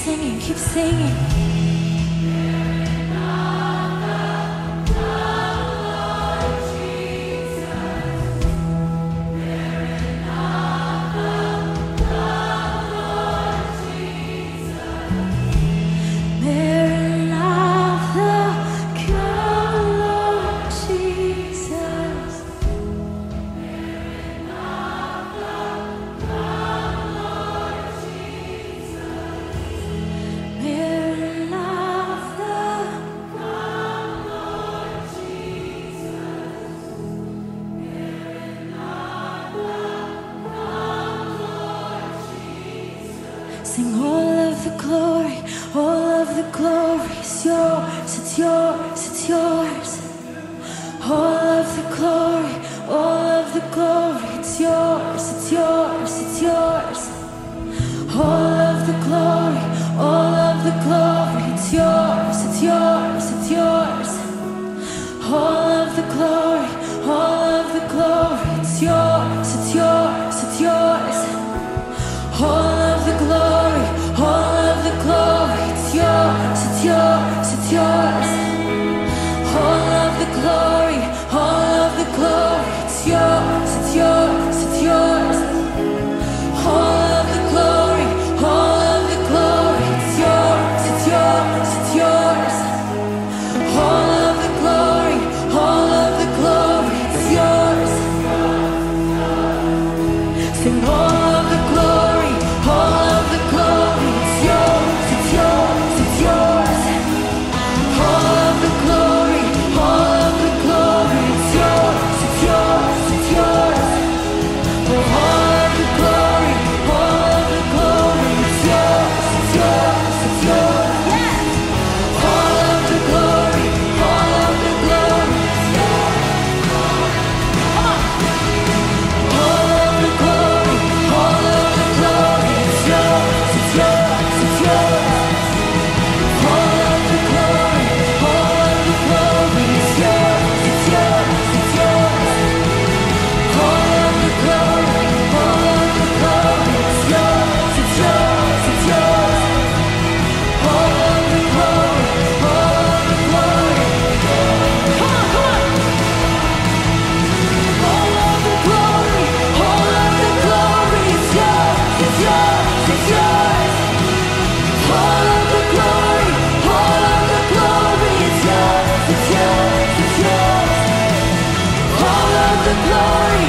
singing, keep singing. Sing all of the glory is yours, it's yours, it's yours. All of the glory, it's yours, it's yours, it's yours. All of the glory, it's yours, it's yours, it's yours. All of the glory, it's yours, it's yours, it's yours. All of the glory, it's yours, it's yours, it's yours. All of the glory, it's yours, it's yours, it's yours. All of the glory, it's yours, it's yours, it's yours. All of the glory, it's yours. Sing all of the glory, it's yours, it's yours, it's yours. All of the glory, it's yours, it's yours, it's yours. All of the glory, it's yours, it's yours, it's yours. Yes. All of the glory, it's yours. Come on. All of the glory, it's yours, it's yours, it's yours. All of the glory, it's yours, it's yours, it's yours. All of the glory, it's yours, it's yours, it's yours. All of the glory, come on, come on. All of the glory, it's yours, it's yours, it's yours. All of the glory, it's yours, it's yours, it's yours. All of the glory,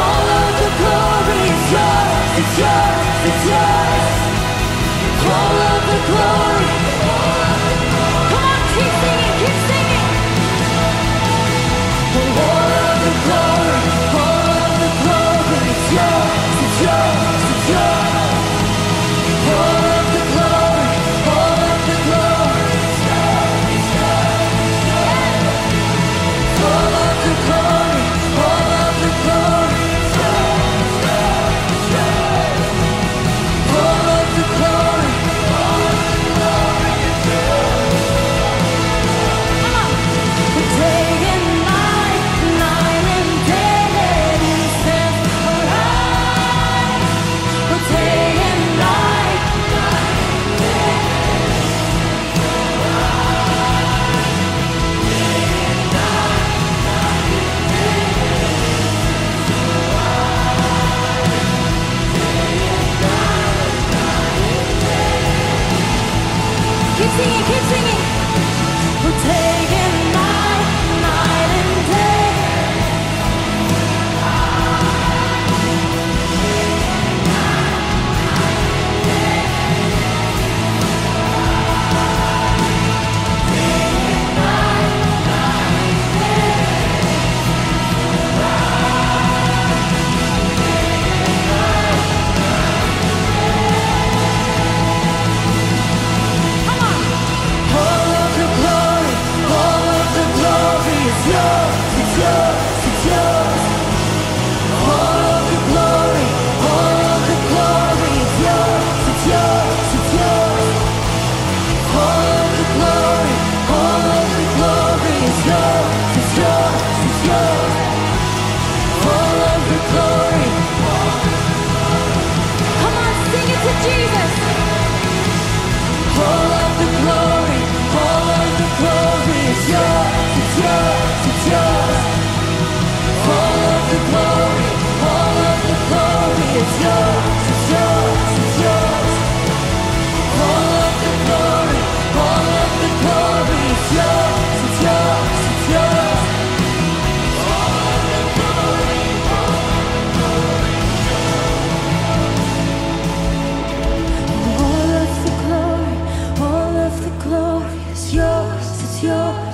it's yours, it's yours, it's yours. All of the glory. Come on, keep singing, keep singing. All of the glory, it's yours, it's yours, it's yours. All of the glory, it's yours, it's yours, it's yours. All of the glory, it's yours, it's yours. All of the glory, it's yours. Come on. Day and night, night and day, He stands alive. Day and night, night and day, keep singing, keep singing. Day and night, night and day. Come on.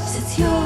it's yours.